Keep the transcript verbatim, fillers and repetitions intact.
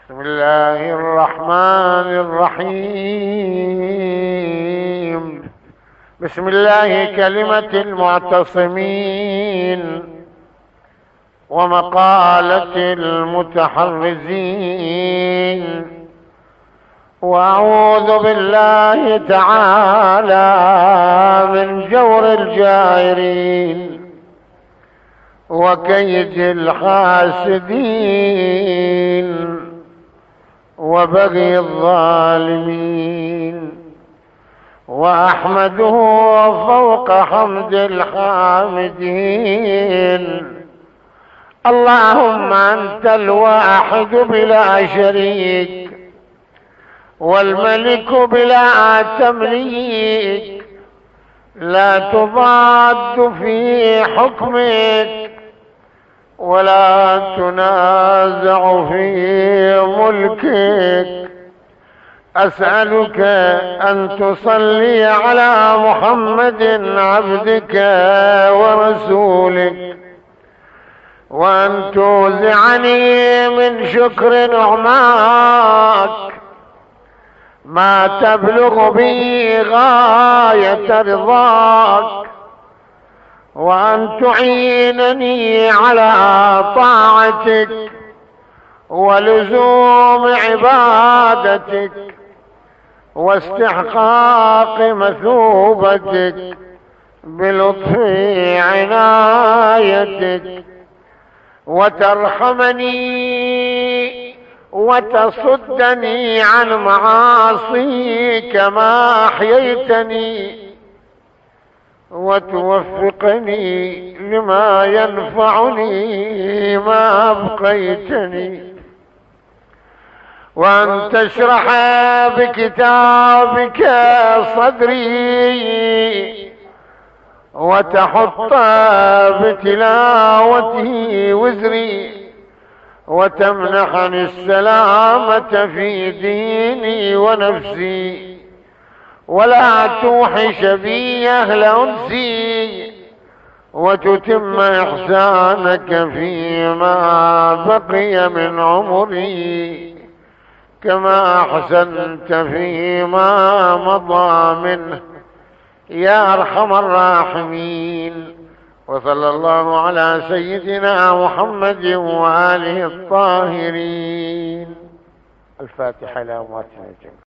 بسم الله الرحمن الرحيم. بسم الله كلمة المعتصمين ومقالة المتحرزين، وأعوذ بالله تعالى من جور الجائرين وكيد الحاسدين وبغي الظالمين، وأحمده فوق حمد الحامدين. اللهم أنت الواحد بلا شريك، والملك بلا تمليك، لا تضاد في حكمك ولا تنازع في ملكك. أسألك أن تصلي على محمد عبدك ورسولك، وأن توزعني من شكر نعماك ما تبلغ بي غاية رضاك، وأن تعينني على طاعتك ولزوم عبادتك واستحقاق مثوبتك بلطف عنايتك، وترحمني وتصدني عن معاصيك ما أحييتني، وتوفقني لما ينفعني ما أبقيتني، وأن تشرح بكتابك صدري وتحط بتلاوته وزري، وتمنحني السلامة في ديني ونفسي، ولا توحش بي أهل أنسي، وتتم إحسانك فيما بقي من عمري كما أحسنت فيما مضى منه يا أرحم الراحمين. وصلى الله على سيدنا محمد وآله الطاهرين. الفاتحة لأمواتنا الجميع.